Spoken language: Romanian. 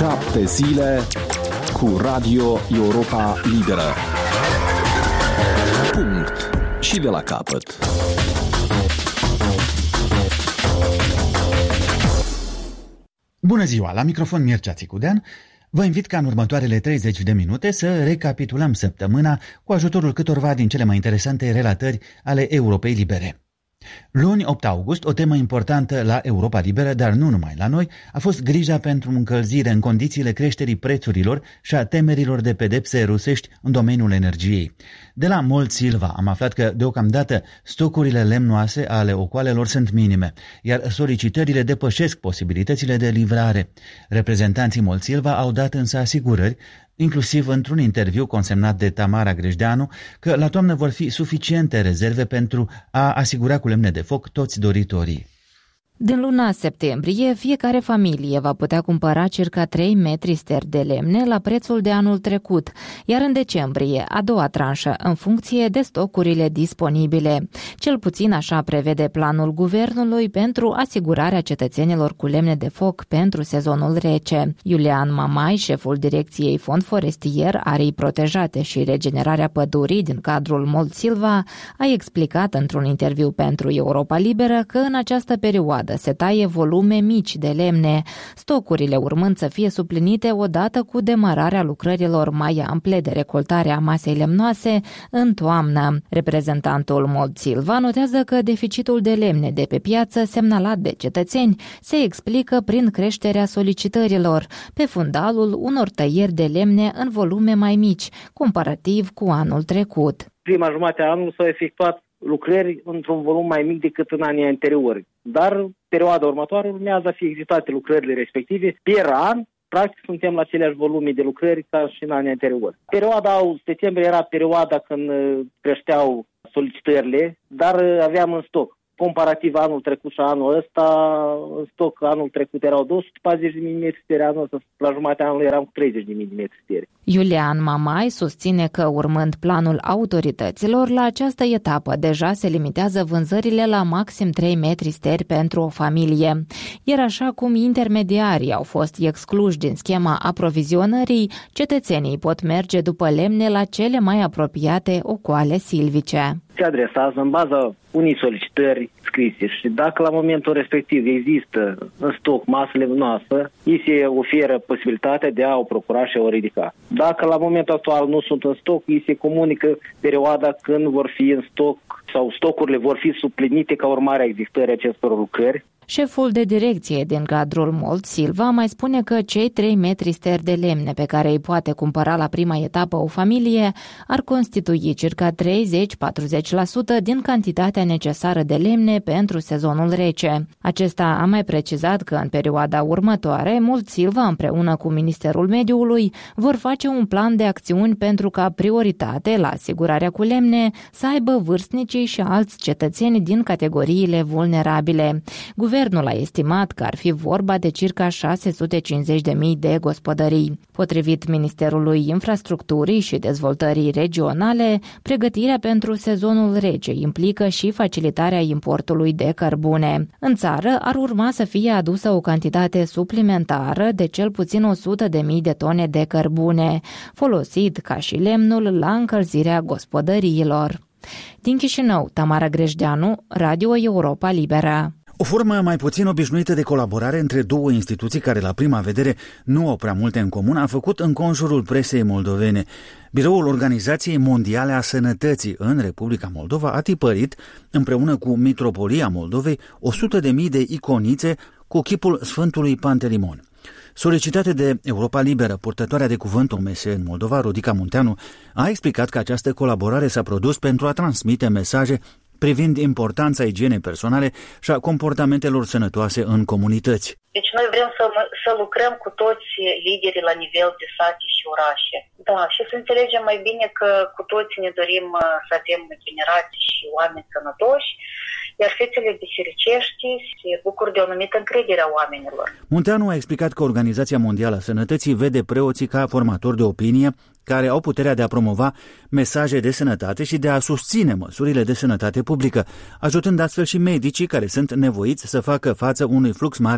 7 zile cu Radio Europa Liberă. Punct. Și de la capăt. Bună ziua, la microfon Mircea Țicudean. Vă invit ca în următoarele 30 de minute să recapitulăm săptămâna cu ajutorul câtorva din cele mai interesante relatări ale Europei Libere. Luni, 8 august, o temă importantă la Europa Liberă, dar nu numai la noi, a fost grija pentru încălzire în condițiile creșterii prețurilor și a temerilor de pedepse rusești în domeniul energiei. De la Molt Silva am aflat că, deocamdată, stocurile lemnoase ale ocoalelor sunt minime, iar solicitările depășesc posibilitățile de livrare. Reprezentanții Molt Silva au dat însă asigurări, inclusiv într-un interviu consemnat de Tamara Grejdeanu, că la toamnă vor fi suficiente rezerve pentru a asigura cu lemne de foc toți doritorii. Din luna septembrie, fiecare familie va putea cumpăra circa 3 metri ster de lemne la prețul de anul trecut, iar în decembrie, a doua tranșă, în funcție de stocurile disponibile. Cel puțin așa prevede planul guvernului pentru asigurarea cetățenilor cu lemne de foc pentru sezonul rece. Iulian Mamai, șeful direcției Fond Forestier, Arii Protejate și Regenerarea Pădurii din cadrul Molt Silva, a explicat într-un interviu pentru Europa Liberă că în această perioadă se taie volume mici de lemne, stocurile urmând să fie suplinite odată cu demararea lucrărilor mai ample de recoltare a masei lemnoase în toamnă. Reprezentantul Molt Silva notează că deficitul de lemne de pe piață semnalat de cetățeni se explică prin creșterea solicitărilor, pe fundalul unor tăieri de lemne în volume mai mici, comparativ cu anul trecut. Prima jumătate a anului s-au efectuat lucrări într-un volum mai mic decât în anii anteriori. Dar perioada următoare urmează a fi executate lucrările respective. Per an, practic, suntem la aceleași volume de lucrări ca și în anii anteriori. Perioada august-septembrie era perioada când creșteau solicitările, dar aveam în stoc. Comparativ anul trecut și anul ăsta, în stoc anul trecut erau 240 de mm steri, anul ăsta la jumătatea anului eram cu 30 de mm steri. Iulian Mamai susține că, urmând planul autorităților, la această etapă deja se limitează vânzările la maxim 3 metri steri pentru o familie. Iar așa cum intermediarii au fost excluși din schema aprovizionării, cetățenii pot merge după lemne la cele mai apropiate ocoale silvice. Se adresează în baza unei solicitări scrise și dacă la momentul respectiv există în stoc masă lemnoasă, îi se oferă posibilitatea de a o procura și a o ridica. Dacă la momentul actual nu sunt în stoc, îi se comunică perioada când vor fi în stoc sau stocurile vor fi suplinite ca urmare a executării acestor lucrări. Șeful de direcție din cadrul Molt Silva mai spune că cei 3 metri ster de lemne pe care îi poate cumpăra la prima etapă o familie ar constitui circa 30-40% din cantitatea necesară de lemne pentru sezonul rece. Acesta a mai precizat că în perioada următoare, Molt Silva împreună cu Ministerul Mediului vor face un plan de acțiuni pentru ca prioritate la asigurarea cu lemne să aibă vârstnicii și alți cetățeni din categoriile vulnerabile. Guvernul a estimat că ar fi vorba de circa 650.000 de gospodării. Potrivit Ministerului Infrastructurii și Dezvoltării Regionale, pregătirea pentru sezonul rece implică și facilitarea importului de cărbune. În țară ar urma să fie adusă o cantitate suplimentară de cel puțin 100.000 de tone de cărbune, folosit ca și lemnul la încălzirea gospodăriilor. Din Chișinău, Tamara Grejdeanu, Radio Europa Liberă. O formă mai puțin obișnuită de colaborare între două instituții care la prima vedere nu au prea multe în comun a făcut înconjurul presei moldovene. Biroul Organizației Mondiale a Sănătății în Republica Moldova a tipărit, împreună cu Mitropolia Moldovei, 100.000 de iconițe cu chipul Sfântului Pantelimon. Solicitate de Europa Liberă, purtătoarea de cuvânt OMS în Moldova, Rodica Munteanu, a explicat că această colaborare s-a produs pentru a transmite mesaje privind importanța igienei personale și a comportamentelor sănătoase în comunități. Deci noi vrem să lucrăm cu toți liderii la nivel de sate și orașe. Da, și să înțelegem mai bine că cu toți ne dorim să avem generații și oameni sănătoși, iar fețele bisericești se bucură de o anumită încredere a oamenilor. Munteanu a explicat că Organizația Mondială a Sănătății vede preoții ca formatori de opinie care au puterea de a promova mesaje de sănătate și de a susține măsurile de sănătate publică, ajutând astfel și medicii care sunt nevoiți să facă față unui flux mare